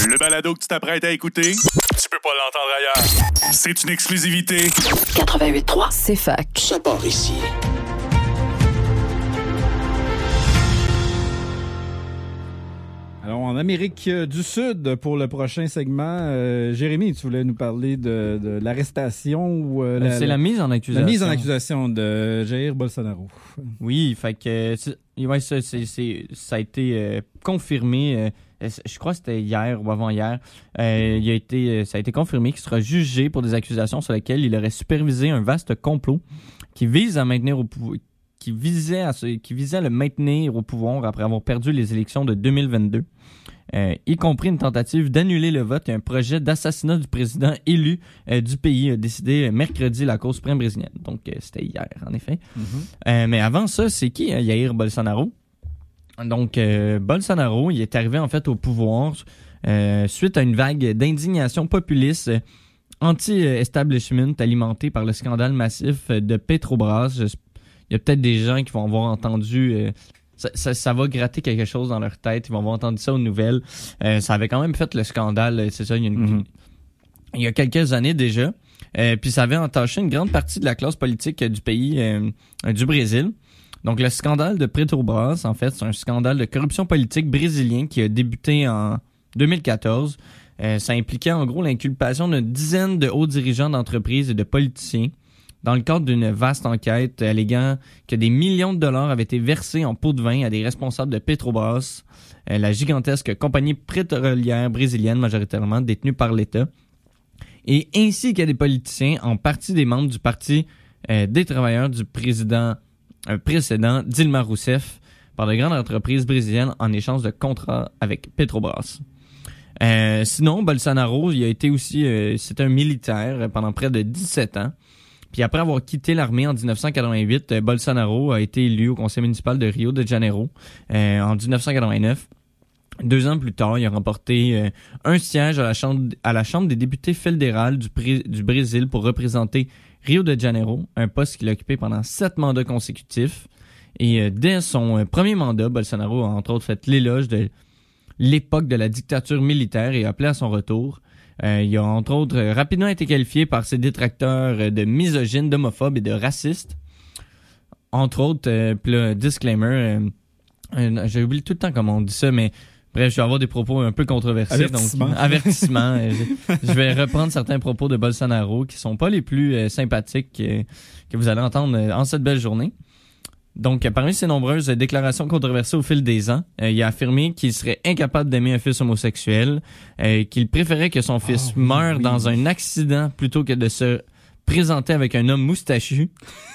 Le balado que tu t'apprêtes à écouter, tu peux pas l'entendre ailleurs. C'est une exclusivité. 88.3, c'est fac. Ça part ici. Alors, en Amérique du Sud, pour le prochain segment, Jérémy, tu voulais nous parler de l'arrestation ou... c'est la mise en accusation. La mise en accusation de Jair Bolsonaro. Oui, fait que ça a été confirmé. Je crois que c'était hier ou avant-hier. Ça a été confirmé qu'il sera jugé pour des accusations sur lesquelles il aurait supervisé un vaste complot qui vise à maintenir au pouvoir. Qui visait à le maintenir au pouvoir après avoir perdu les élections de 2022, y compris une tentative d'annuler le vote et un projet d'assassinat du président élu du pays, décidé mercredi la Cour suprême brésilienne. Donc, c'était hier, en effet. Mm-hmm. Mais avant ça, c'est qui, Jair Bolsonaro? Donc, Bolsonaro, il est arrivé en fait au pouvoir suite à une vague d'indignation populiste anti-establishment alimentée par le scandale massif de Petrobras. Il y a peut-être des gens qui vont avoir entendu... ça va gratter quelque chose dans leur tête. Ils vont avoir entendu ça aux nouvelles. Ça avait quand même fait le scandale, c'est ça, il y a quelques années déjà. Puis ça avait entaché une grande partie de la classe politique du pays, du Brésil. Donc le scandale de Petrobras, en fait, c'est un scandale de corruption politique brésilien qui a débuté en 2014. Ça impliquait en gros l'inculpation d'une dizaine de hauts dirigeants d'entreprises et de politiciens dans le cadre d'une vaste enquête alléguant que des millions de dollars avaient été versés en pots de vin à des responsables de Petrobras, la gigantesque compagnie pétrolière brésilienne majoritairement détenue par l'État, et ainsi qu'à des politiciens, en partie des membres du Parti des travailleurs du président précédent, Dilma Rousseff, par de grandes entreprises brésiliennes en échange de contrats avec Petrobras. Sinon, Bolsonaro, il a été aussi, c'est un militaire pendant près de 17 ans. Puis après avoir quitté l'armée en 1988, Bolsonaro a été élu au conseil municipal de Rio de Janeiro en 1989. 2 ans plus tard, il a remporté un siège à la Chambre des députés fédérale du Brésil pour représenter Rio de Janeiro, un poste qu'il a occupé pendant 7 mandats consécutifs. Et dès son premier mandat, Bolsonaro a entre autres fait l'éloge de l'époque de la dictature militaire et a appelé à son retour. Il a entre autres rapidement été qualifié par ses détracteurs de misogyne, d'homophobe et de raciste. Entre autres, puis là, disclaimer, j'ai oublié tout le temps comment on dit ça, mais bref, je vais avoir des propos un peu controversés. Avertissement. Donc, avertissement. Je vais reprendre certains propos de Bolsonaro qui sont pas les plus sympathiques que vous allez entendre en cette belle journée. Donc, parmi ses nombreuses déclarations controversées au fil des ans, il a affirmé qu'il serait incapable d'aimer un fils homosexuel, qu'il préférait que son fils meure dans un accident plutôt que de se présenter avec un homme moustachu.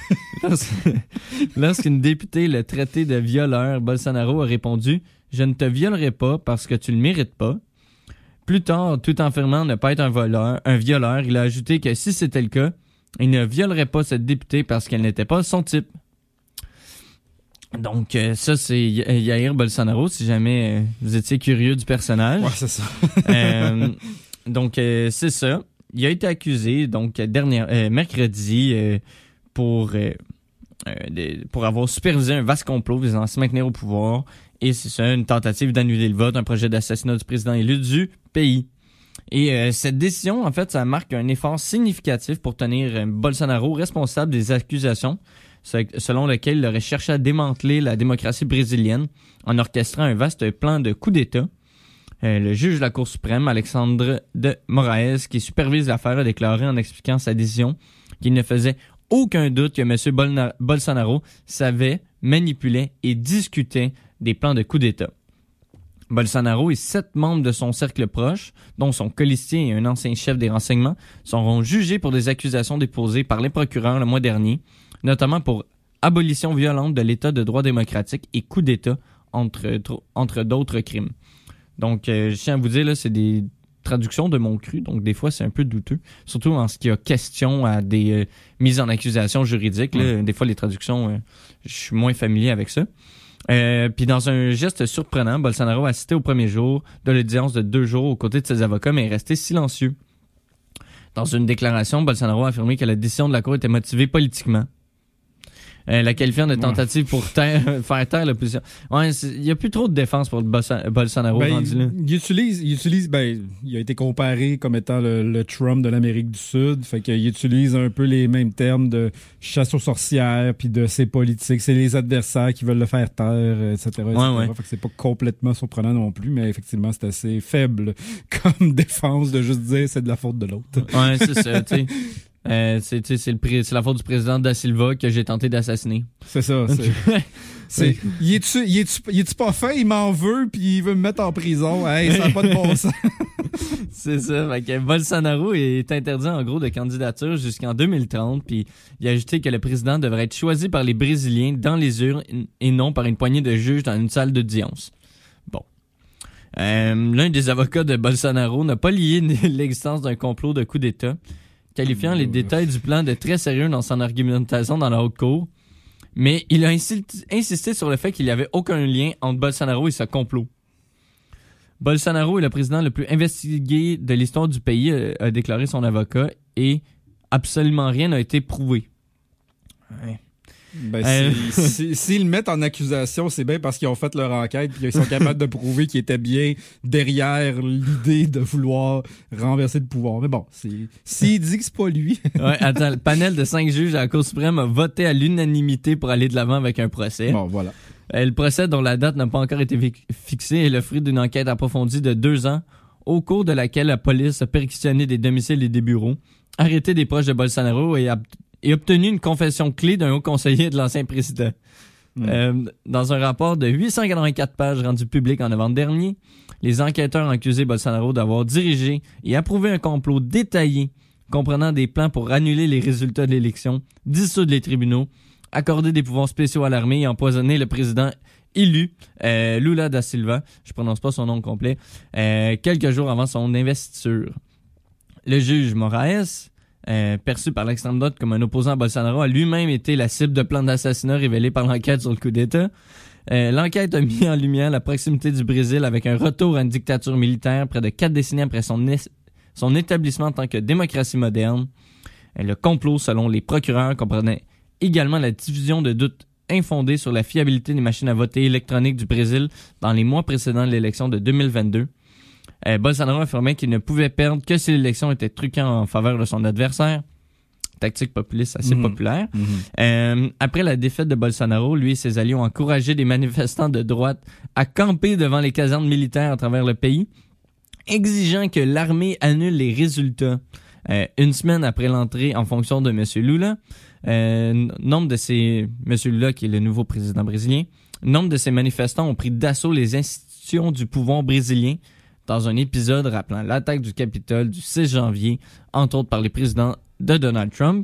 Lorsqu'une députée le traitait de violeur, Bolsonaro a répondu « Je ne te violerai pas parce que tu le mérites pas ». Plus tard, tout en affirmant ne pas être un violeur, il a ajouté que si c'était le cas, il ne violerait pas cette députée parce qu'elle n'était pas son type. Donc, ça, c'est Jair Bolsonaro, si jamais vous étiez curieux du personnage. Ouais, c'est ça. Donc, c'est ça. Il a été accusé, donc, mercredi, pour avoir supervisé un vaste complot visant à se maintenir au pouvoir. Et c'est ça, une tentative d'annuler le vote, un projet d'assassinat du président élu du pays. Et cette décision, en fait, ça marque un effort significatif pour tenir Bolsonaro responsable des accusations selon lequel il aurait cherché à démanteler la démocratie brésilienne en orchestrant un vaste plan de coup d'État. Le juge de la Cour suprême, Alexandre de Moraes, qui supervise l'affaire, a déclaré en expliquant sa décision qu'il ne faisait aucun doute que M. Bolsonaro savait, manipulait et discutait des plans de coup d'État. Bolsonaro et 7 membres de son cercle proche, dont son colistier et un ancien chef des renseignements, seront jugés pour des accusations déposées par les procureurs le mois dernier, notamment pour abolition violente de l'État de droit démocratique et coup d'État, entre d'autres crimes. Donc, je tiens à vous dire, là, c'est des traductions de mon cru, donc des fois, c'est un peu douteux, surtout en ce qui a question à des mises en accusation juridiques. Là, des fois, les traductions, je suis moins familier avec ça. Puis dans un geste surprenant, Bolsonaro a assisté au premier jour de l'audience de 2 jours aux côtés de ses avocats, mais est resté silencieux. Dans une déclaration, Bolsonaro a affirmé que la décision de la Cour était motivée politiquement. la qualifiant de tentative pour faire taire l'opposition. Ouais, il y a plus trop de défense pour le Bolsonaro rendu là. Il utilise, il a été comparé comme étant le Trump de l'Amérique du Sud, fait qu'il utilise un peu les mêmes termes de chasse aux sorcières puis de ses politiques, c'est les adversaires qui veulent le faire taire, etc. Ouais. Fait que c'est pas complètement surprenant non plus, mais effectivement, c'est assez faible comme défense de juste dire c'est de la faute de l'autre. Ouais, c'est ça, tu sais. C'est la faute du président Da Silva que j'ai tenté d'assassiner. C'est ça. Il est-tu pas fin? Il m'en veut puis il veut me mettre en prison. Hey, ça n'a pas de bon sens. C'est ça. Fait que Bolsonaro est interdit en gros de candidature jusqu'en 2030. Puis il a ajouté que le président devrait être choisi par les Brésiliens dans les urnes et non par une poignée de juges dans une salle d'audience. Bon. L'un des avocats de Bolsonaro n'a pas lié l'existence d'un complot de coup d'État, qualifiant les détails du plan de très sérieux dans son argumentation dans la haute cour. Mais il a insisté sur le fait qu'il n'y avait aucun lien entre Bolsonaro et ce complot. Bolsonaro est le président le plus investigué de l'histoire du pays, a déclaré son avocat, et absolument rien n'a été prouvé. Ouais. S'ils le mettent en accusation, c'est bien parce qu'ils ont fait leur enquête et qu'ils sont capables de prouver qu'ils étaient bien derrière l'idée de vouloir renverser le pouvoir. Mais bon, s'il dit que c'est pas lui... Ouais, attends, le panel de 5 juges à la Cour suprême a voté à l'unanimité pour aller de l'avant avec un procès. Bon, voilà. Le procès, dont la date n'a pas encore été fixée, est le fruit d'une enquête approfondie de 2 ans, au cours de laquelle la police a perquisitionné des domiciles et des bureaux, arrêté des proches de Bolsonaro et obtenu une confession clé d'un haut conseiller de l'ancien président. Dans un rapport de 884 pages rendu public en novembre dernier, les enquêteurs ont accusé Bolsonaro d'avoir dirigé et approuvé un complot détaillé comprenant des plans pour annuler les résultats de l'élection, dissoudre les tribunaux, accorder des pouvoirs spéciaux à l'armée et empoisonner le président élu, Lula da Silva, je prononce pas son nom complet, quelques jours avant son investiture. Le juge Moraes, perçu par l'extrême droite comme un opposant à Bolsonaro, a lui-même été la cible de plans d'assassinat révélés par l'enquête sur le coup d'État. L'enquête a mis en lumière la proximité du Brésil avec un retour à une dictature militaire près de 4 décennies après son établissement en tant que démocratie moderne. Le complot, selon les procureurs, comprenait également la diffusion de doutes infondés sur la fiabilité des machines à voter électroniques du Brésil dans les mois précédant l'élection de 2022. Bolsonaro affirmait qu'il ne pouvait perdre que si l'élection était truquée en faveur de son adversaire. Tactique populiste assez populaire. Après la défaite de Bolsonaro, lui et ses alliés ont encouragé des manifestants de droite à camper devant les casernes militaires à travers le pays, exigeant que l'armée annule les résultats. Une semaine après l'entrée en fonction de M. Lula, M. Lula, qui est le nouveau président brésilien, nombre de ces manifestants ont pris d'assaut les institutions du pouvoir brésilien dans un épisode rappelant l'attaque du Capitole du 6 janvier, entre autres par les présidents de Donald Trump.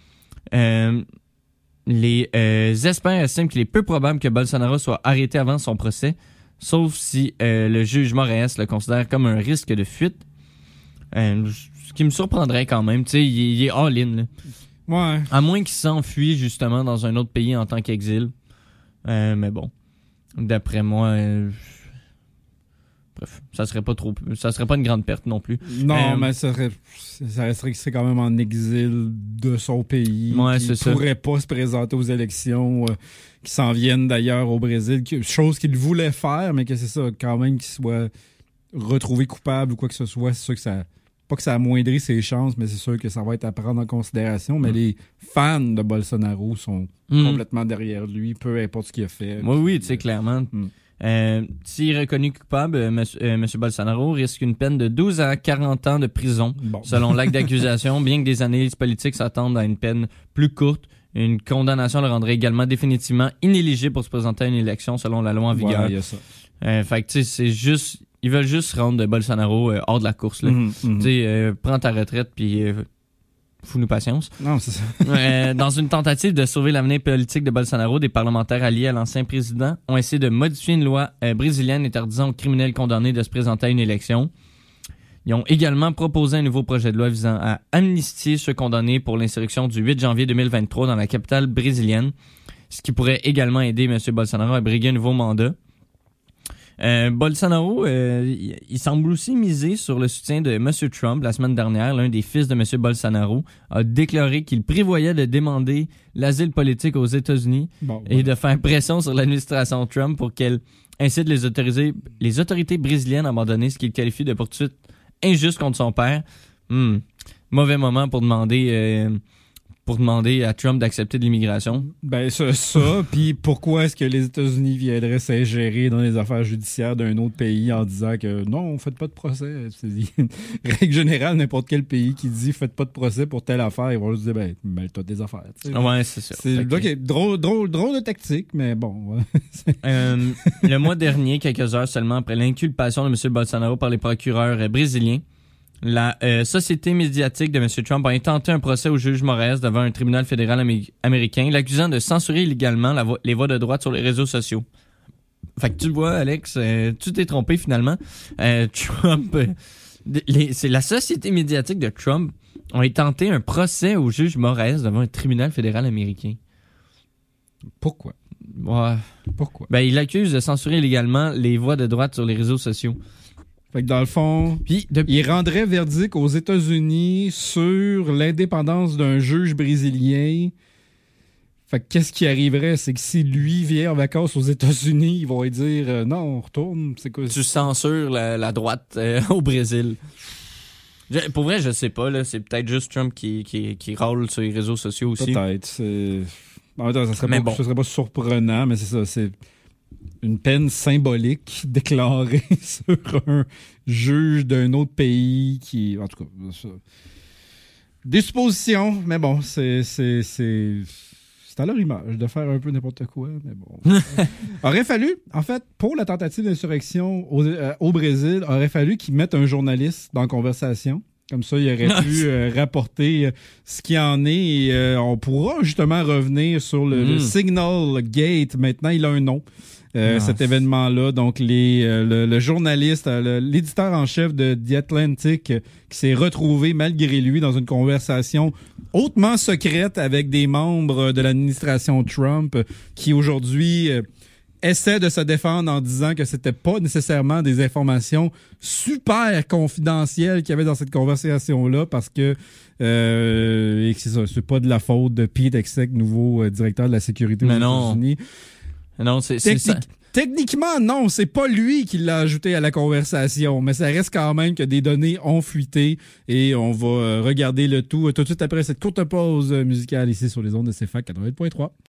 Les experts estiment qu'il est peu probable que Bolsonaro soit arrêté avant son procès, sauf si le juge Moraes le considère comme un risque de fuite. Ce qui me surprendrait quand même. Tu sais, il est all-in, là. Ouais. À moins qu'il s'enfuit justement dans un autre pays en tant qu'exil. Mais bon, d'après moi... Bref, ça serait pas une grande perte non plus. Non, mais ça resterait que c'est quand même en exil de son pays. Ouais, il pourrait pas se présenter aux élections qui s'en viennent d'ailleurs au Brésil, chose qu'il voulait faire, mais que c'est ça, quand même qu'il soit retrouvé coupable ou quoi que ce soit. C'est sûr que ça... Pas que ça amoindrit ses chances, mais c'est sûr que ça va être à prendre en considération. Mais les fans de Bolsonaro sont complètement derrière lui, peu importe ce qu'il a fait. Oui, tu sais, clairement. S'il est reconnu coupable, M. Bolsonaro risque une peine de 12 à 40 ans de prison, selon l'acte d'accusation, bien que des analyses politiques s'attendent à une peine plus courte. Une condamnation le rendrait également définitivement inéligible pour se présenter à une élection selon la loi en vigueur. Voilà, il y a ça. Fait que, tu sais, c'est juste... Ils veulent juste rendre Bolsonaro hors de la course. Tu sais, prends ta retraite puis fous-nous patience. Non, c'est ça. Dans une tentative de sauver l'avenir politique de Bolsonaro, des parlementaires alliés à l'ancien président ont essayé de modifier une loi brésilienne interdisant aux criminels condamnés de se présenter à une élection. Ils ont également proposé un nouveau projet de loi visant à amnistier ceux condamnés pour l'insurrection du 8 janvier 2023 dans la capitale brésilienne, ce qui pourrait également aider M. Bolsonaro à briguer un nouveau mandat. Bolsonaro, il semble aussi miser sur le soutien de M. Trump. La semaine dernière, l'un des fils de M. Bolsonaro a déclaré qu'il prévoyait de demander l'asile politique aux États-Unis et de faire pression sur l'administration Trump pour qu'elle incite les autorités brésiliennes à abandonner ce qu'il qualifie de poursuite injuste contre son père. Mauvais moment pour demander à Trump d'accepter de l'immigration. Ben ça, puis pourquoi est-ce que les États-Unis viendraient s'ingérer dans les affaires judiciaires d'un autre pays en disant que non, faites pas de procès. C'est une règle générale, n'importe quel pays qui dit faites pas de procès pour telle affaire, ils vont juste dire mêle-toi des affaires. T'sais. Ouais, c'est ça. C'est drôle de tactique, mais bon. Le mois dernier, quelques heures seulement après l'inculpation de M. Bolsonaro par les procureurs brésiliens, la société médiatique de M. Trump a intenté un procès au juge Moraes devant un tribunal fédéral américain, l'accusant de censurer illégalement les voix de droite sur les réseaux sociaux. Fait que tu le vois, Alex, tu t'es trompé finalement. Trump, c'est la société médiatique de Trump ont intenté un procès au juge Moraes devant un tribunal fédéral américain. Pourquoi? Ouais. Pourquoi? Ben, il accuse de censurer illégalement les voix de droite sur les réseaux sociaux. Fait que dans le fond, il rendrait verdict aux États-Unis sur l'indépendance d'un juge brésilien. Fait que qu'est-ce qui arriverait? C'est que si lui vient en vacances aux États-Unis, ils vont lui dire non, on retourne. C'est quoi? Tu censures la droite au Brésil. Pour vrai, je sais pas. Là, c'est peut-être juste Trump qui rôle sur les réseaux sociaux aussi. Peut-être. En même temps, ça serait pas surprenant, mais c'est ça. C'est une peine symbolique déclarée sur un juge d'un autre pays qui... En tout cas, ça. Des suppositions, mais bon, c'est à leur image de faire un peu n'importe quoi, mais bon. Aurait fallu, en fait, pour la tentative d'insurrection au Brésil, aurait fallu qu'ils mettent un journaliste dans la conversation. Comme ça, il aurait pu rapporter ce qu'il en est et on pourra justement revenir sur le Signal Gate. Maintenant, il a un nom. Cet événement-là. Donc, le journaliste, l'éditeur en chef de The Atlantic qui s'est retrouvé, malgré lui, dans une conversation hautement secrète avec des membres de l'administration Trump qui, aujourd'hui, essaient de se défendre en disant que c'était pas nécessairement des informations super confidentielles qu'il y avait dans cette conversation-là parce que et que c'est pas de la faute de Pete Hegseth, nouveau directeur de la sécurité aux États-Unis. Non, c'est ça. Techniquement, non, c'est pas lui qui l'a ajouté à la conversation, mais ça reste quand même que des données ont fuité et on va regarder le tout de suite après cette courte pause musicale ici sur les ondes de CFAC 88.3.